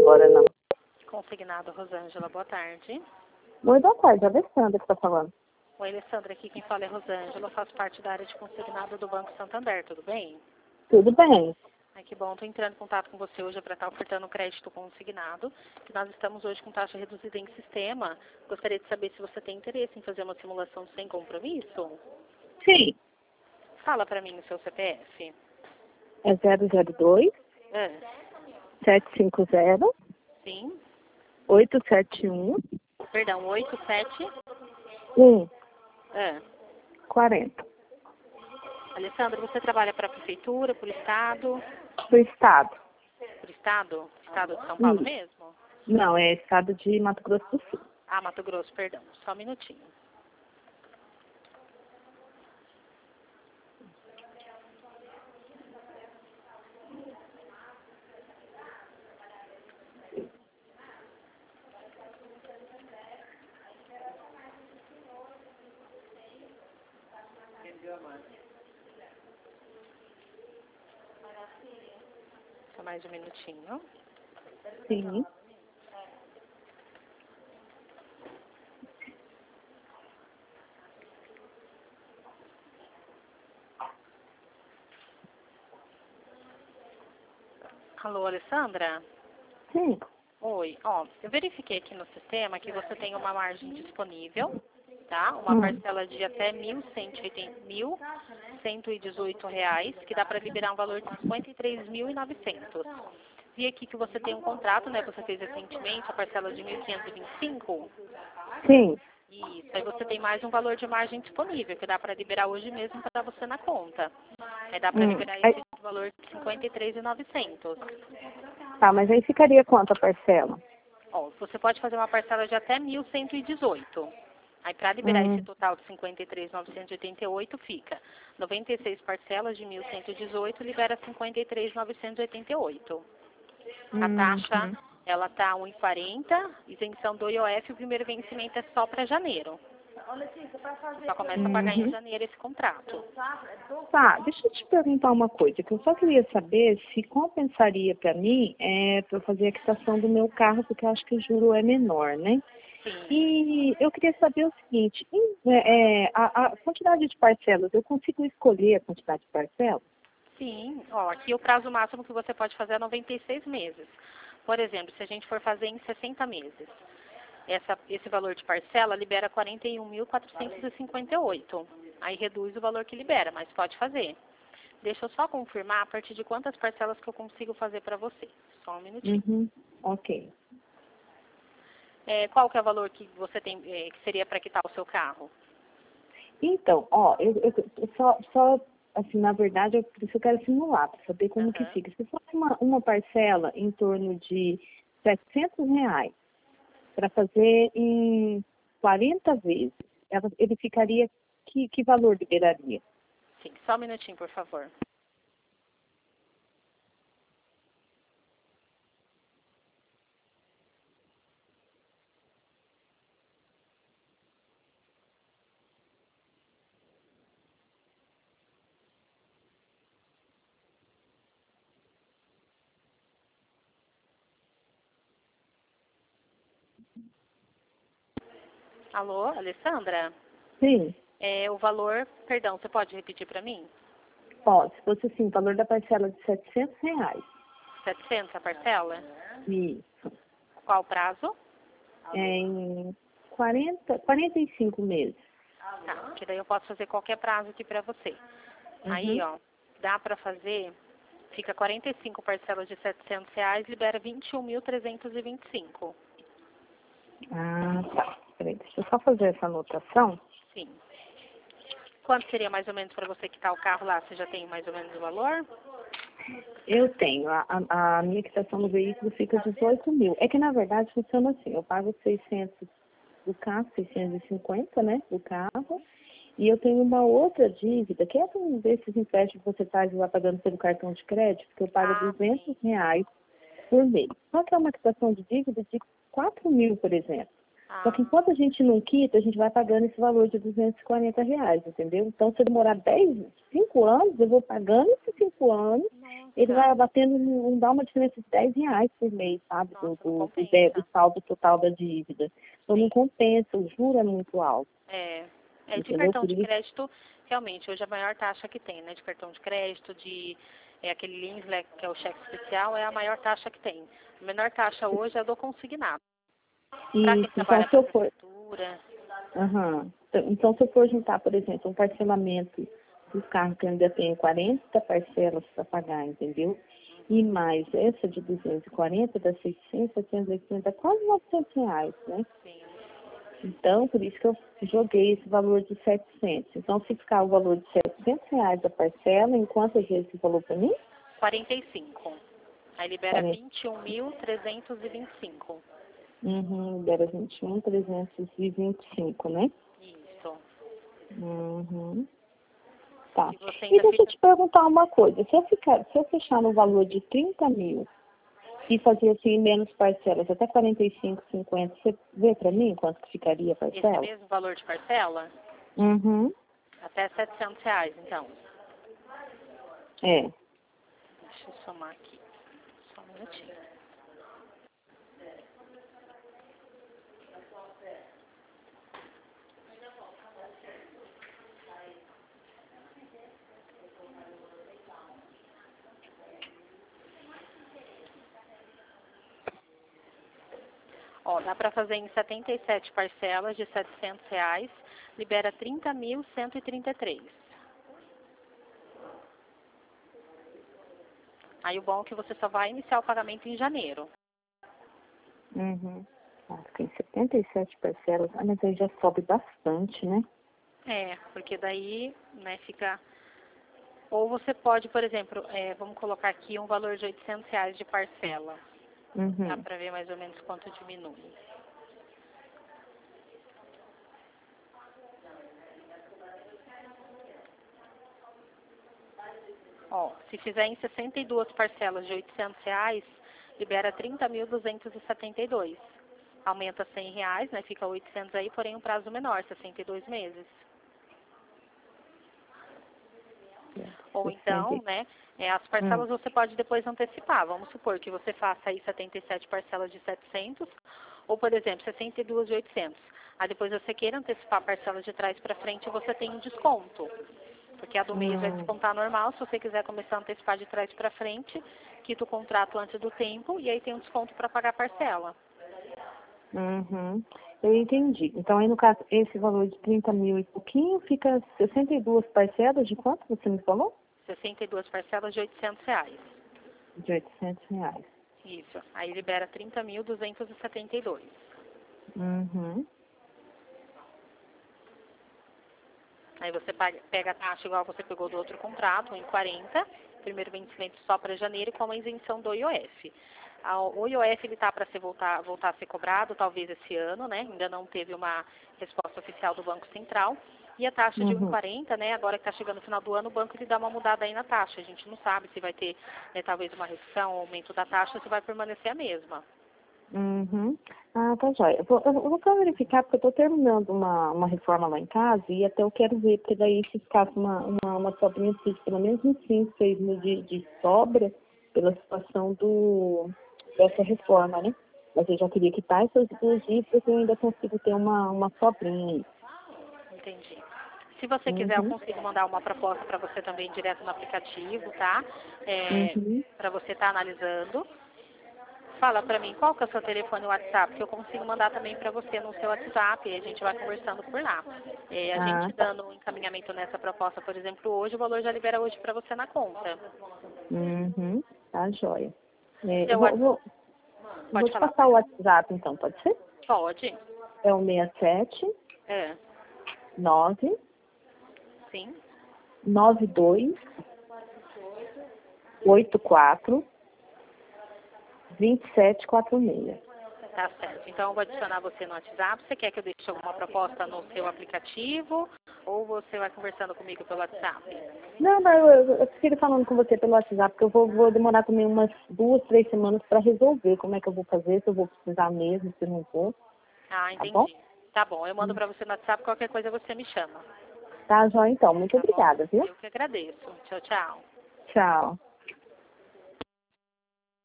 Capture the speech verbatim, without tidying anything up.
agora, não. Consignado, Rosângela, boa tarde. Oi, boa tarde, a Alessandra que está falando. Oi, Alessandra, aqui quem fala é Rosângela, eu faço parte da área de consignado do Banco Santander, tudo bem? Tudo bem. Ai, que bom, estou entrando em contato com você hoje para estar ofertando crédito consignado, que nós estamos hoje com taxa reduzida em sistema. Gostaria de saber se você tem interesse em fazer uma simulação sem compromisso. Sim. Fala para mim o seu C P F. É zero zero dois, É, sete cinco zero, sim, oito sete um, perdão, oito sete. um É. quarenta. Alessandra, você trabalha para a prefeitura, por estado? Do estado. Por estado? Estado de São Paulo Hum. mesmo? Não, é estado de Mato Grosso do Sul. Ah, Mato Grosso, perdão. Só um minutinho. Só mais um minutinho. Sim. Alô, Alessandra? Sim. Oi, ó, eu verifiquei aqui no sistema que você tem uma margem disponível, tá? Uma Hum. parcela de até mil cento e dezoito reais, que dá para liberar um valor de cinquenta e três mil e novecentos. Vi aqui que você tem um contrato, né? Você fez recentemente a parcela de mil quinhentos e vinte e cinco. Sim. Isso, aí você tem mais um valor de margem disponível, que dá para liberar hoje mesmo para você na conta. Aí dá para Hum. liberar Aí, esse valor de cinquenta e três mil e novecentos. tá, mas aí ficaria quanto a parcela? Ó, você pode fazer uma parcela de até mil cento e dezoito. Aí para liberar esse Hum. total de cinquenta e três mil novecentos e oitenta e oito fica noventa e seis parcelas de mil cento e dezoito, libera cinquenta e três mil novecentos e oitenta e oito. A taxa, Uhum. ela tá um e quarenta, isenção do I O F, o primeiro vencimento é só para janeiro. Só começa a pagar em Uhum. janeiro esse contrato. Tá, deixa eu te perguntar uma coisa, que eu só queria saber se compensaria para mim é, para eu fazer a quitação do meu carro, porque eu acho que o juro é menor, né? Sim. E eu queria saber o seguinte, em- é, é, a, a quantidade de parcelas, eu consigo escolher a quantidade de parcelas? Sim, ó, aqui o prazo máximo que você pode fazer é noventa e seis meses. Por exemplo, se a gente for fazer em sessenta meses, essa, esse valor de parcela libera quarenta e um mil quatrocentos e cinquenta e oito. Aí reduz o valor que libera, mas pode fazer. Deixa eu só confirmar a partir de quantas parcelas que eu consigo fazer para você. Só um minutinho. Uhum, ok. É, qual que é o valor que você tem, é, que seria para quitar o seu carro? Então, ó, eu, eu- eu só, só, assim, na verdade, eu, por isso eu quero simular, para saber como que Aham. fica. Se fosse uma, uma parcela em torno de setecentos reais, para fazer em quarenta vezes, ela- ele ficaria, que, que valor liberaria? Sim, só um minutinho, por favor. Alô, Alessandra? Sim, É, o valor, perdão, você pode repetir para mim? ó, se fosse assim, o valor da parcela de setecentos reais, setecentos a parcela? isso, Qual o prazo? é em quarenta, quarenta e cinco meses. Tá, que daí eu posso fazer qualquer prazo aqui para você. Aí, Uhum. ó, dá para fazer, fica quarenta e cinco parcelas de setecentos reais, libera vinte e um mil trezentos e vinte e cinco. Ah, tá. Peraí, deixa eu só fazer essa anotação. Sim. Quanto seria mais ou menos para você quitar o carro lá? Você já tem mais ou menos o valor? Eu tenho, a, a, a minha quitação do veículo fica dezoito mil. É que, na verdade, funciona assim, eu pago seiscentos do carro, seiscentos e cinquenta, né, do carro, e eu tenho uma outra dívida, que é um desses empréstimos que você faz e vai pagando pelo cartão de crédito, que eu pago Ah, sim. duzentos reais por mês. Só que é uma quitação de dívida de quatro mil, por exemplo. Só que Ah, enquanto a gente não quita, a gente vai pagando esse valor de duzentos e quarenta reais, entendeu? Então, se eu demorar dez, cinco anos, eu vou pagando esses cinco anos ele vai abatendo, não dá uma diferença de dez reais por mês, sabe? Nossa, do, não do, do, compensa. do saldo total da dívida. Então Sim. não compensa, o juro é muito alto. É, é de Entendeu? cartão Por de isso. crédito, realmente, hoje a maior taxa que tem, né? De cartão de crédito, de é, aquele Lins, né, que é o cheque especial, é a maior taxa que tem. A menor taxa hoje é a do consignado. Para quem Isso, então trabalha se com a eu for. prefeitura, Aham. Então, então, se eu for juntar, por exemplo, um parcelamento do carro que eu ainda tenho quarenta parcelas para pagar, entendeu? E mais essa de duzentos e quarenta, dá seiscentos, setecentos e oitenta, quase novecentos reais, né? sim, Então, por isso que eu joguei esse valor de setecentos. Então, se ficar o valor de setecentos reais a parcela, em quantas vezes você falou para mim? quarenta e cinco. Aí libera quarenta. vinte e um mil trezentos e vinte e cinco. Uhum, era vinte e um mil trezentos e vinte e cinco, né? Isso. Uhum. Tá. E você E ainda deixa eu fica... te perguntar uma coisa. Se eu, ficar, se eu fechar no valor de trinta mil e fazer assim menos parcelas, até quarenta e cinco, cinquenta, você vê para mim quanto que ficaria a Esse parcela? mesmo valor de parcela? Uhum. Até setecentos reais, então. É. Deixa eu somar aqui. Só um minutinho. Ó, dá para fazer em setenta e sete parcelas de setecentos reais, libera trinta mil cento e trinta e três. Aí o bom é que você só vai iniciar o pagamento em janeiro. Uhum. Ah, tem setenta e sete parcelas. Ah, mas aí já sobe bastante, né? É, porque daí, né, fica... Ou você pode, por exemplo, é, vamos colocar aqui um valor de oitocentos reais de parcela. Dá Uhum. para ver mais ou menos quanto diminui. Ó, se fizer em sessenta e duas parcelas de oitocentos reais, libera trinta mil duzentos e setenta e dois. Aumenta cem reais, né? Fica oitocentos aí, porém um prazo menor, sessenta e dois meses. Ou então, sessenta. né, é, as Hum. parcelas você pode depois antecipar. Vamos supor que você faça aí setenta e sete parcelas de setecentos, ou, por exemplo, sessenta e duas de oitocentos. Aí depois você queira antecipar parcelas de trás para frente, você tem um desconto. Porque a do mês vai Hum. descontar normal. Se você quiser começar a antecipar de trás para frente, quita o contrato antes do tempo e aí tem um desconto para pagar a parcela. Uhum. Eu entendi. Então, aí no caso, esse valor de trinta mil e pouquinho fica sessenta e duas parcelas de quanto você me falou? sessenta e duas parcelas de oitocentos reais. De oitocentos reais. Isso. Aí libera trinta mil duzentos e setenta e dois. Uhum. Aí você paga- pega a taxa igual você pegou do outro contrato, em quarenta, primeiro vencimento só para janeiro, com a isenção do I O F. A- O I O F está para ser voltar, voltar a ser cobrado, talvez esse ano, né? Ainda não teve uma resposta oficial do Banco Central. E a taxa de Uhum. um vírgula quarenta, né? Agora que está chegando no final do ano, o banco ele dá uma mudada aí na taxa. A gente não sabe se vai ter, né, talvez uma redução, um aumento da taxa, ou se vai permanecer a mesma. Uhum. Ah, tá jóia. Eu vou, eu vou só verificar, porque eu estou terminando uma, uma reforma lá em casa e até eu quero ver, porque daí se ficasse uma, uma, uma sobrinha, preciso pelo menos uns cinco, seis mil de, de sobra pela situação do, dessa reforma, né? Mas eu já queria quitar essas duas dívidas e eu ainda consigo ter uma, uma sobrinha aí. Entendi. Se você quiser, eu Uhum. consigo mandar uma proposta para você também direto no aplicativo, tá? É, Uhum. para você estar analisando. Fala para mim qual que é o seu telefone e WhatsApp, que eu consigo mandar também para você no seu WhatsApp e a gente vai conversando por lá. É, a Ah, gente tá. dando um encaminhamento nessa proposta, por exemplo, hoje, o valor já libera hoje para você na conta. Uhum. Tá jóia. É, eu Seu vou, eu WhatsApp, vou, eu vou pode te falar, passar o perdão. WhatsApp então, pode ser? Pode. É o seis sete É, nove sim. nove dois oito quatro dois sete quatro seis. Tá certo. Então, eu vou adicionar você no WhatsApp. Você quer que eu deixe alguma proposta no seu aplicativo ou você vai conversando comigo pelo WhatsApp? Não, não, eu, eu, eu prefiro falando com você pelo WhatsApp, porque eu vou, vou demorar também umas duas, três semanas para resolver como é que eu vou fazer, se eu vou precisar mesmo, se não vou, Ah, tá bom? entendi. Tá bom, eu mando para você no WhatsApp. Qualquer coisa você me chama. Tá, João, então. Muito Tá bom? obrigada, viu? Eu que agradeço. Tchau, tchau. Tchau.